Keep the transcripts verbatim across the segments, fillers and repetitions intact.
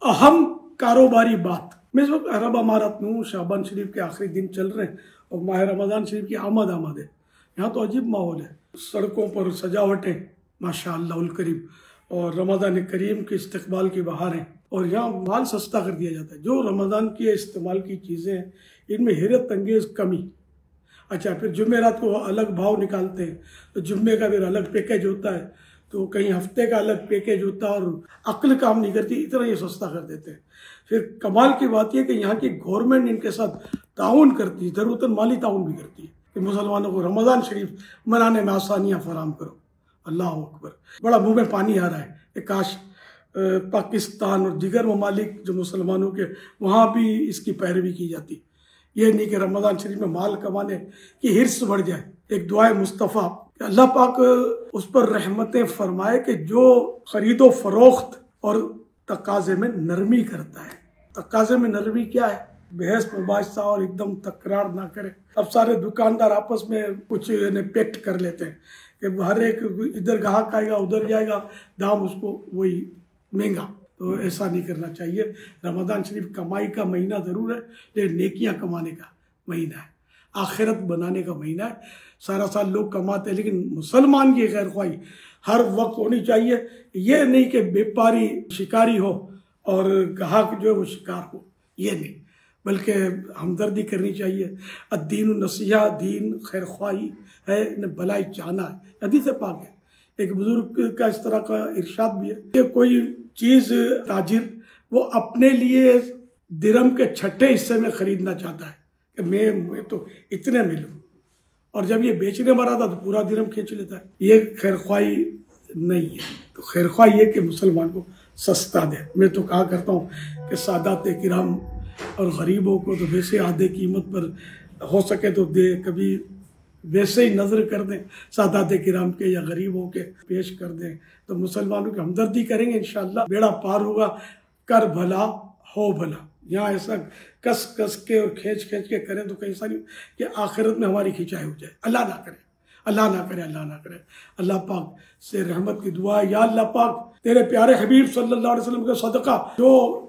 اہم کاروباری بات میں اس وقت عرب امارات میں ہوں، شعبان شریف کے آخری دن چل رہے ہیں اور ماہ رمضان شریف کی آمد آمد ہے۔ یہاں تو عجیب ماحول ہے، سڑکوں پر سجاوٹیں ماشاء اللہ الکریم، اور رمضان کریم کے استقبال کی بہاریں، اور یہاں مال سستا کر دیا جاتا ہے۔ جو رمضان کے استعمال کی چیزیں ہیں ان میں حیرت انگیز کمی۔ اچھا، پھر جمعرات کو الگ بھاؤ نکالتے ہیں تو جمعے کا پھر الگ پیکیج ہوتا ہے، تو کہیں ہفتے کا الگ پیکیج ہوتا ہے، اور عقل کام نہیں کرتی، اتنا یہ سستا کر دیتے ہیں۔ پھر کمال کی بات یہ کہ یہاں کی گورنمنٹ ان کے ساتھ تعاون کرتی ہے، ضرورتاً مالی تعاون بھی کرتی ہے کہ مسلمانوں کو رمضان شریف منانے میں آسانیاں فراہم کرو۔ اللہ اکبر، بڑا منہ میں پانی آ رہا ہے کہ کاش پاکستان اور دیگر ممالک جو مسلمانوں کے وہاں بھی اس کی پیروی کی جاتی، یہ نہیں کہ رمضان شریف میں مال کمانے کی حرص بڑھ جائے۔ ایک دعائے مصطفیٰ کہ اللہ پاک اس پر رحمتیں فرمائے کہ جو خرید و فروخت اور تقاضے میں نرمی کرتا ہے۔ تقاضے میں نرمی کیا ہے؟ بحث مباحثہ اور ایک دم تکرار نہ کرے۔ اب سارے دکاندار آپس میں کچھ پیکٹ کر لیتے ہیں کہ ہر ایک ادھر گاہک آئے گا ادھر جائے گا، دام اس کو وہی مہنگا۔ تو ایسا نہیں کرنا چاہیے۔ رمضان شریف کمائی کا مہینہ ضرور ہے، لیکن نیکیاں کمانے کا مہینہ ہے، آخرت بنانے کا مہینہ ہے۔ سارا سال لوگ کماتے ہیں، لیکن مسلمان کی خیر خواہی ہر وقت ہونی چاہیے۔ یہ نہیں کہ بیپاری شکاری ہو اور گاہک جو ہے وہ شکار ہو، یہ نہیں، بلکہ ہمدردی کرنی چاہیے۔ الدین النصیحہ، دین خیر خواہی ہے، بلائی چاہنا ہے، حدیث پاک ہے۔ ایک بزرگ کا اس طرح کا ارشاد بھی ہے کہ کوئی چیز تاجر وہ اپنے لیے درہم کے چھٹے حصے میں خریدنا چاہتا ہے کہ میں میں تو اتنے میں لوں، اور جب یہ بیچنے مرا تھا تو پورا درہم کھینچ لیتا ہے۔ یہ خیر خواہی نہیں ہے۔ تو خیر خواہی یہ کہ مسلمان کو سستا دے۔ میں تو کہا کرتا ہوں کہ سادات کرام اور غریبوں کو تو ویسے آدھے قیمت پر ہو سکے تو دے، کبھی ویسے ہی نظر کر دیں سادات کرام کے یا غریبوں کے پیش کر دیں، تو مسلمانوں کی ہمدردی کریں گے انشاءاللہ بیڑا پار ہوگا۔ کر بھلا ہو بھلا، یہاں ایسا کس کس کے اور کھینچ کھینچ کے کریں تو کہیں ساری کہ آخرت میں ہماری کھینچائی ہو جائے۔ اللہ نہ کرے، اللہ نہ کرے، اللہ نہ کرے۔ اللہ پاک سے رحمت کی دعا ہے، یا اللہ پاک تیرے پیارے حبیب صلی اللہ علیہ وسلم کا صدقہ جو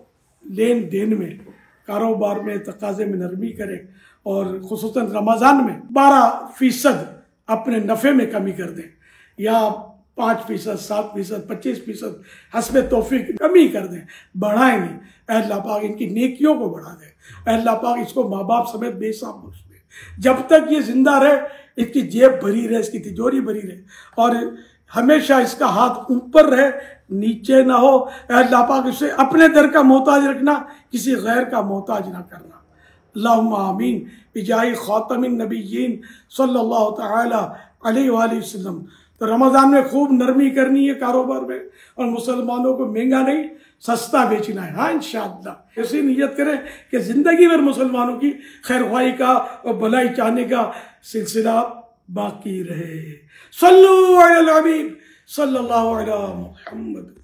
لین دین میں، کاروبار میں، تقاضے میں نرمی کرے، اور خصوصاً رمضان میں بارہ فیصد اپنے نفع میں کمی کر دیں، یا پانچ فیصد، سات فیصد، پچیس فیصد حسب توفیق کمی کر دیں، بڑھائیں نہیں۔ اے اللہ پاک ان کی نیکیوں کو بڑھا دے۔ اے اللہ پاک اس کو ماں باپ سمیت بے حساب بخش دے۔ جب تک یہ زندہ رہے اس کی جیب بھری رہے، اس کی تجوری بھری رہے، اور ہمیشہ اس کا ہاتھ اوپر رہے، نیچے نہ ہو۔ اے اللہ پاک اسے اپنے در کا محتاج رکھنا، کسی غیر کا محتاج نہ کرنا۔ اللہم آمین بجاہ خاتم النبیین صلی اللہ تعالی علیہ وآلہ وسلم۔ تو رمضان میں خوب نرمی کرنی ہے کاروبار میں، اور مسلمانوں کو مہنگا نہیں سستا بیچنا ہے۔ ہاں انشاءاللہ ایسی نیت کریں کہ زندگی بھر مسلمانوں کی خیر خواہی کا اور بھلائی چاہنے کا سلسلہ باقی رہے۔ صلو علی الحبیب صلی اللہ علیہ محمد۔